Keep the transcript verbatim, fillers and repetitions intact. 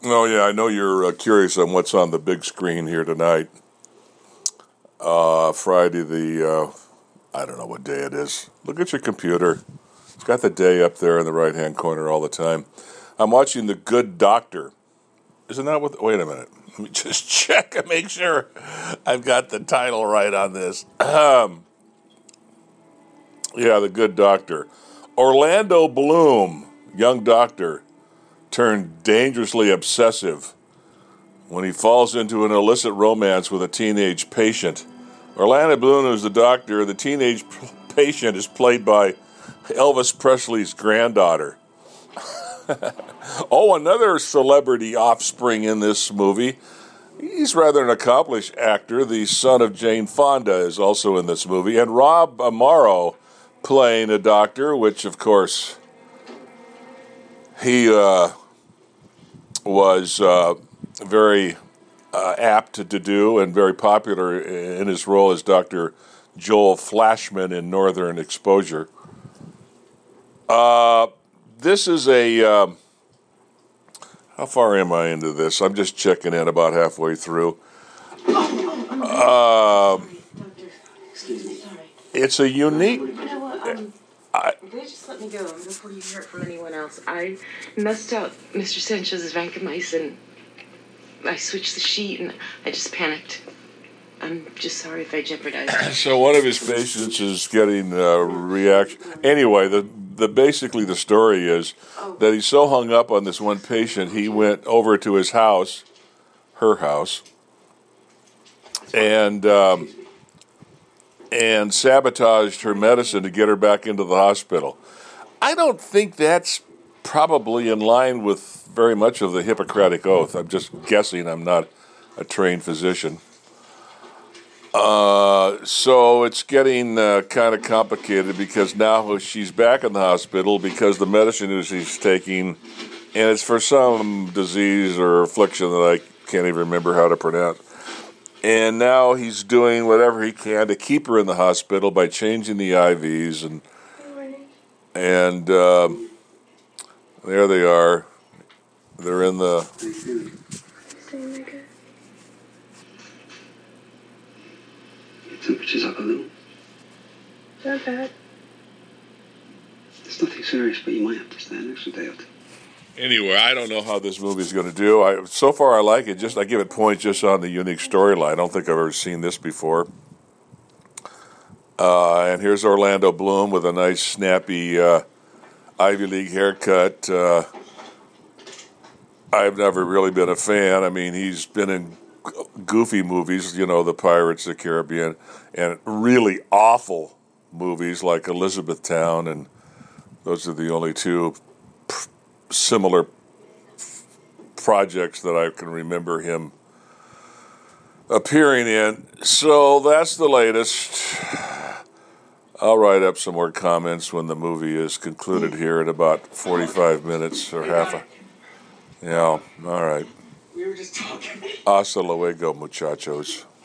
Oh, yeah, I know you're uh, curious on what's on the big screen here tonight. Uh, Friday the, uh, I don't know what day it is. Look at your computer. It's got the day up there in the right-hand corner all the time. I'm watching The Good Doctor. Isn't that what, the, wait a minute. Let me just check and make sure I've got the title right on this. Um, yeah, The Good Doctor. Orlando Bloom, young doctor, turned dangerously obsessive when he falls into an illicit romance with a teenage patient. Orlando Bloom is the doctor. The teenage patient is played by Elvis Presley's granddaughter. Oh, another celebrity offspring in this movie. He's rather an accomplished actor. The son of Jane Fonda is also in this movie. And Rob Amaro playing a doctor, which, of course, he uh, was uh, very uh, apt to do and very popular in his role as Doctor Joel Flashman in Northern Exposure. Uh, this is a... Uh, how far am I into this? I'm just checking in about halfway through. Uh, Excuse me, sorry. It's a unique... You know what, um, I, they just let me go before you hear it from anyone else. I messed up Mister Sanchez's vancomycin. I switched the sheet and I just panicked. I'm just sorry if I jeopardized it. So one of his patients is getting a reaction. Anyway, the the basically the story is that he's so hung up on this one patient, he went over to his house, her house, and um, and sabotaged her medicine to get her back into the hospital. I don't think that's probably in line with very much of the Hippocratic Oath. I'm just guessing. I'm not a trained physician. Uh, so it's getting uh, kind of complicated because now she's back in the hospital because the medicine that she's taking, and it's for some disease or affliction that I can't even remember how to pronounce. And now he's doing whatever he can to keep her in the hospital by changing the I Vs, and and um, there they are. They're in the... Temperature's up a little. Not bad. It's nothing serious, but you might have to stay an extra day or two. Anyway, I don't know how this movie's going to do. I, so far, I like it. Just I give it points just on the unique storyline. I don't think I've ever seen this before. Uh, and here's Orlando Bloom with a nice, snappy uh, Ivy League haircut. Uh, I've never really been a fan. I mean, he's been in goofy movies, you know, the Pirates of the Caribbean, and really awful movies like Elizabethtown, and those are the only two p- similar f- projects that I can remember him appearing in. So that's the latest. I'll write up some more comments when the movie is concluded here in about forty-five minutes or half a... Yeah, all right. We were just talking. Hasta luego, muchachos.